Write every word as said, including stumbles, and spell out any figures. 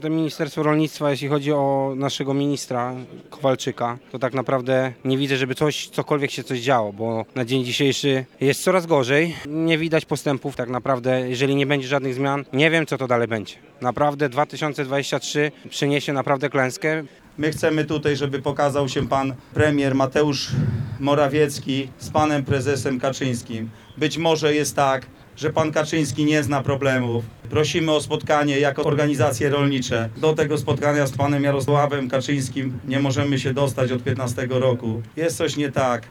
Ministerstwo Rolnictwa, jeśli chodzi o naszego ministra Kowalczyka, to tak naprawdę nie widzę, żeby coś, cokolwiek się coś działo, bo na dzień dzisiejszy jest coraz gorzej. Nie widać postępów tak naprawdę, jeżeli nie będzie żadnych zmian. Nie wiem, co to dalej będzie. Naprawdę dwa tysiące dwudziesty trzeci przyniesie naprawdę klęskę. My chcemy tutaj, żeby pokazał się pan premier Mateusz Morawiecki z panem prezesem Kaczyńskim. Być może jest tak, że pan Kaczyński nie zna problemów. Prosimy o spotkanie jako organizacje rolnicze. Do tego spotkania z panem Jarosławem Kaczyńskim nie możemy się dostać od piętnastego roku. Jest coś nie tak.